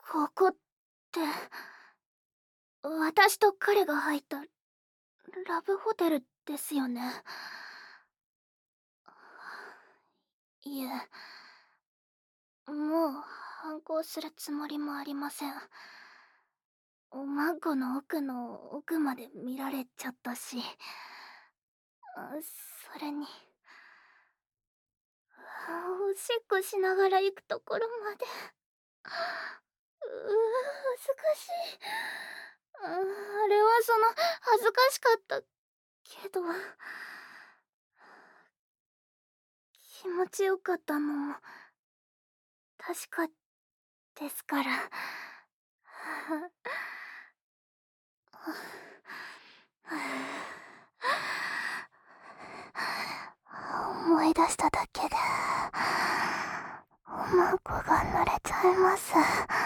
ここって、私と彼が入ったラブホテルですよね。いえ、もう反抗するつもりもありません。マンコの奥の奥まで見られちゃったし、それに、おしっこしながら行くところまで。恥ずかしい。あれは恥ずかしかったけど、気持ちよかったのも確かですから。思い出しただけでおまんこが濡れちゃいます。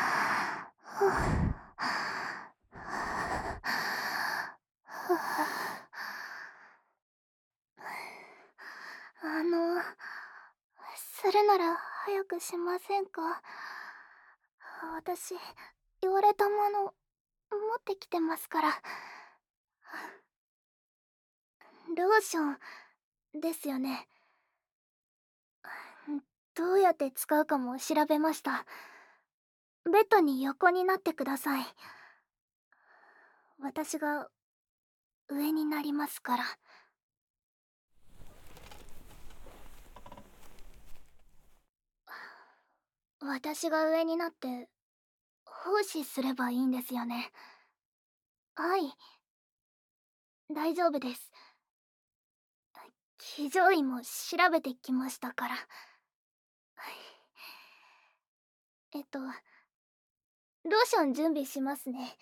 あの、するなら早くしませんか？私、言われたもの持ってきてますから。ローションですよね。どうやって使うかも調べました。ベッドに横になってください。私が上になりますから。私が上になって奉仕すればいいんですよね。はい、大丈夫です。騎乗位も調べてきましたから。ローション準備しますね。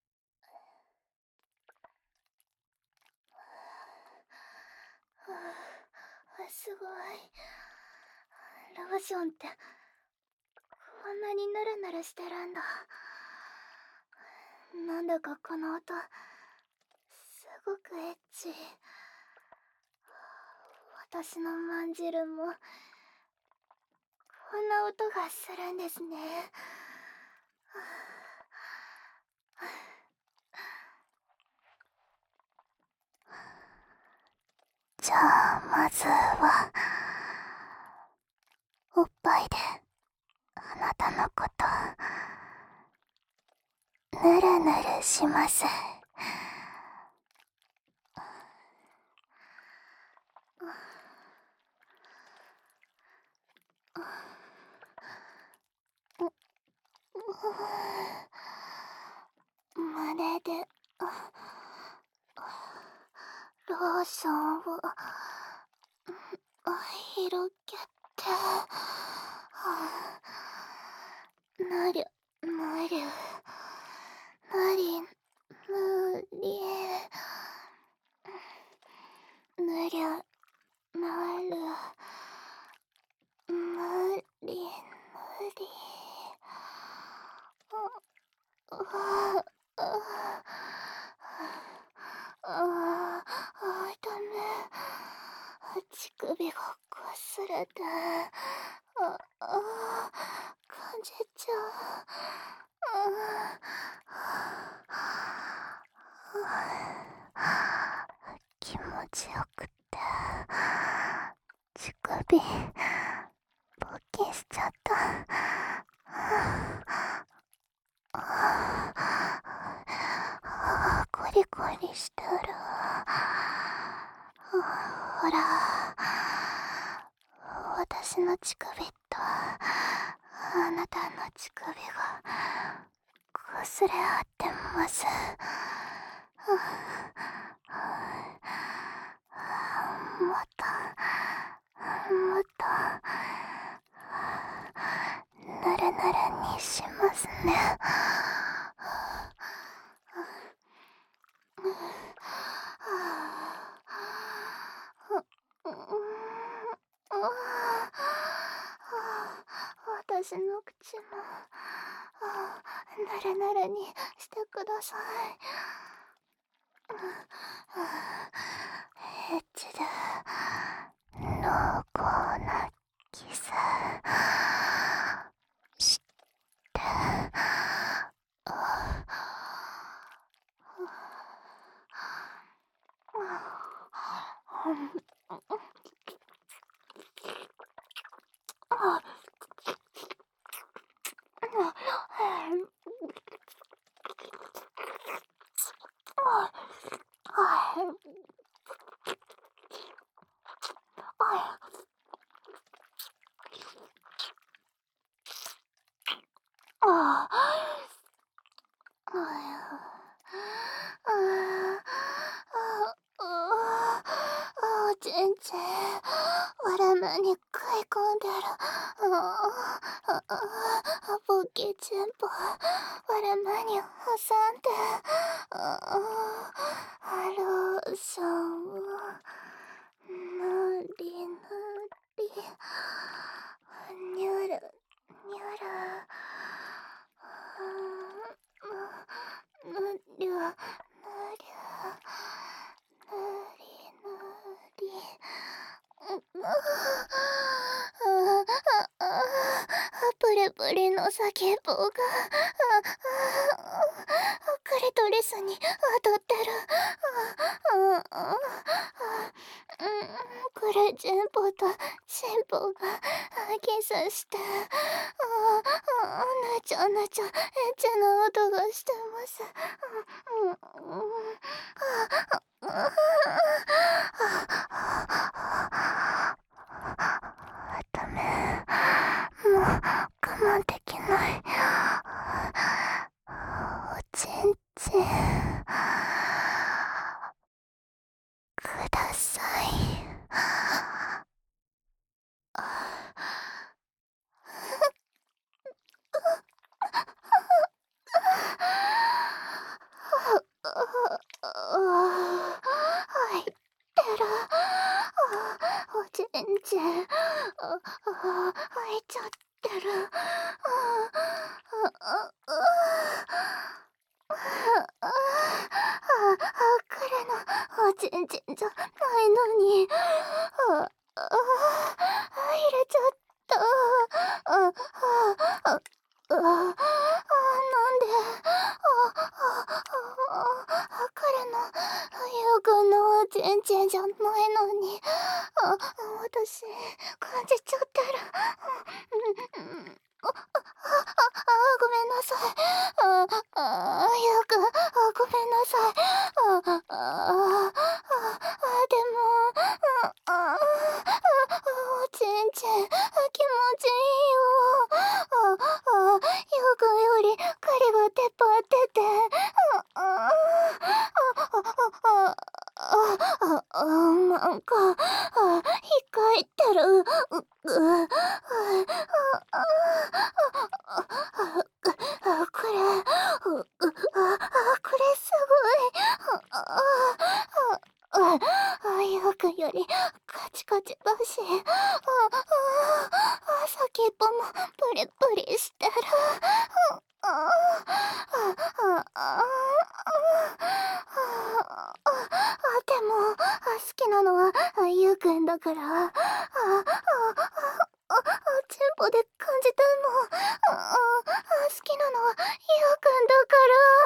すごい。ローションってこんなにヌルヌルしてるんだ。なんだかこの音すごくエッチ。私のまんじるもこんな音がするんですね。じゃあまずはおっぱいであなたのことぬるぬるします。胸でローションを広げて、ぬりゅぬりゅぬりぬりぬりゅなるぬりぬりああああダメ。乳首がこすれて感じちゃう。気持ちよくって乳首勃起しちゃった。コリコリしてる。ほら、私の乳首とあなたの乳首がこすれ合ってます。もっともっとぬるぬるにしますね。私の口もぬるぬるにしてください。エッチで濃厚なキスしてああ。ああ、全然割れ目に食い込んでる。ボケ全部割れ目に挟んで、ローションを塗り塗り、にゅるにゅる、ぬりゅぬりゅ、ぬりぬり、プリプリの先っぽがクリトリスに当たってる。クレチンポとチンポがキスして、ぬちゃぬちゃエッチな音がしてます。ダメ、もう我慢できない。おちんちんください。入ってる。おちんちん入っちゃってる。彼のおちんちんじゃないのに、入れちゃった。なんで、彼のゆうくんのおちんちんじゃないのに、私感じちゃってる。ごめんなさい。ゆうくん、ごめんなさい。でも、おちんちん気持ちいいよ。ゆうくんより狩りが出っ張ってて、なんか、引っかいてる。これ、これすごい。ゆうくんよりカチカチだし、先っぽもプリプリしてる。でも、好きなのはゆうくんだから、チンポで感じたもん。好きなのはゆうくんだから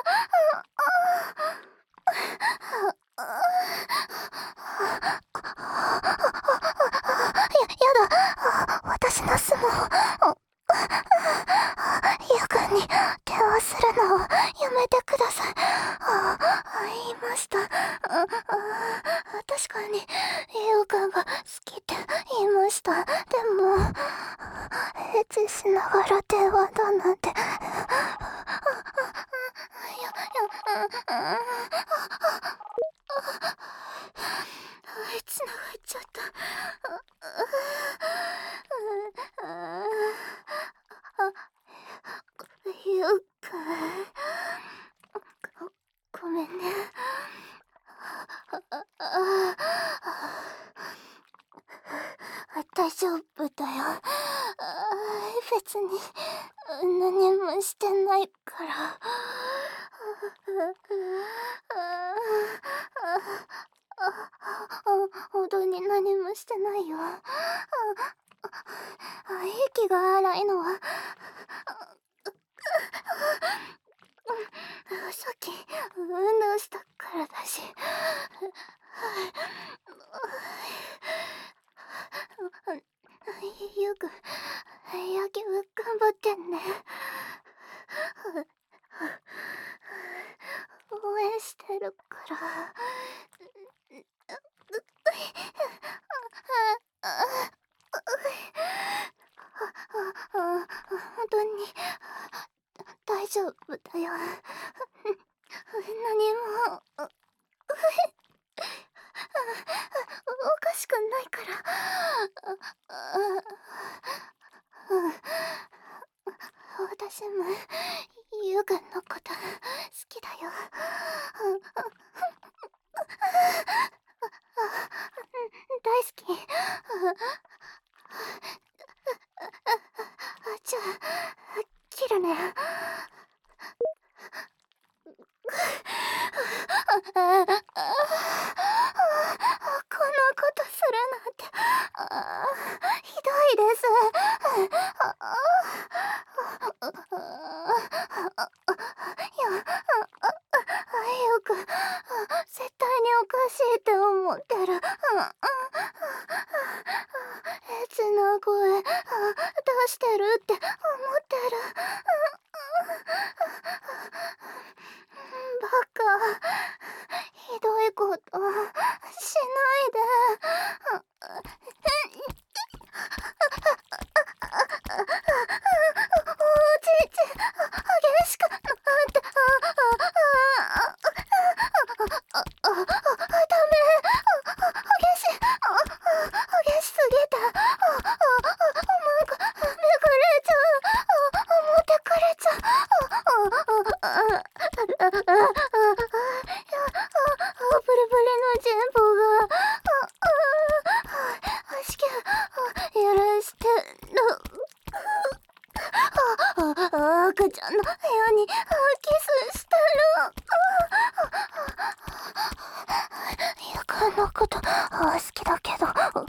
やだ、私の相撲。ゆうくんに手をするのをやめてください。言いました。確かにゆうくんが好きって言いました。でも、エッチしながら電話だなんて。繋がっちゃった。ゆうくん、ごめんね。大丈夫だよ。別に何もしてないから。本当に何もしてないよ。息が荒いのはさっき運動したからだし。よく野球頑張ってんね。応援してるから。本当に大丈夫だよ。何もおかしくないから。私もユウくんのこと好きだよ。大好き。じゃあ切るね。こんなことするなんて、ひどいです。よく絶対におかしいって思ってる。変な声出してるって思ってる。バカ、ひどいことしないで。おちち激しくなって、ダメ、激し激しすぎて、なんかめくれちゃう、持ってかれちゃブリブリのチンポが足毛やらしてる。赤ちゃんの部屋にキスしてる。ゆうくんのこと好きだけど、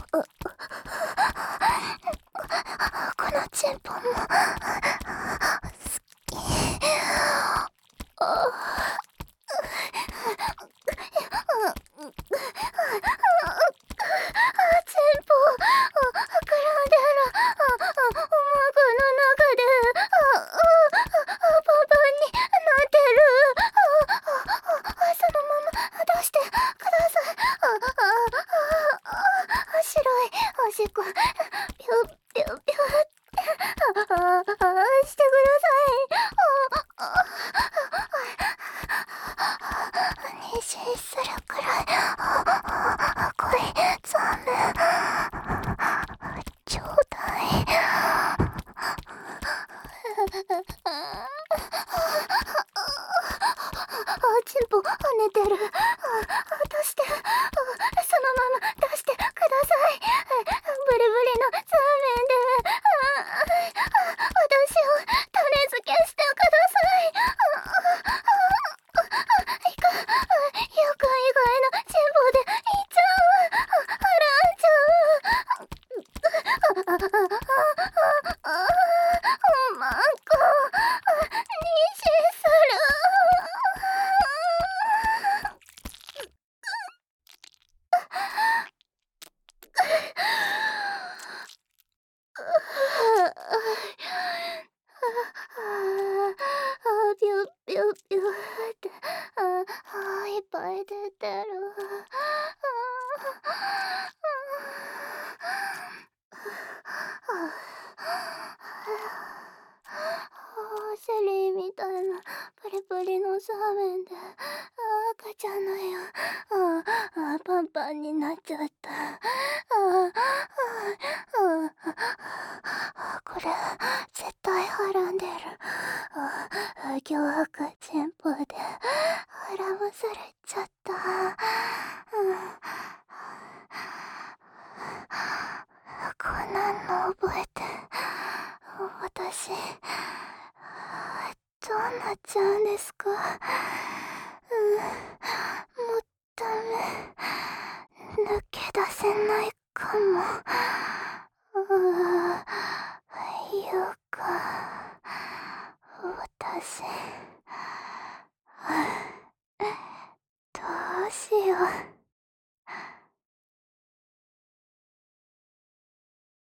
このチンポも好き。チンポ膨らんでる。おまごの中でパンパンになってる。そのまま出してください。白いおしっこピュッピュッピュッしてください。妊娠するくらいこいつめちょうだい。チンポ跳ねてる。出して、そのまま出してください。ブリブリのザーメンで私を種付けしてください。ゆうくん以外のチンポでいっちゃう。払っちゃう。マンコ妊娠する。ピュッピュッピュッっていっぱい出てる。シェリーみたいなプリプリのサーメンで赤ちゃんの部屋パンパンになっちゃった。これ絶対はらんでる。凶悪チンポで腹もされちゃった。こんなんの覚えて私どうなっちゃうんですか。もうダメ、抜け出せないかも。いうか私どうしよう。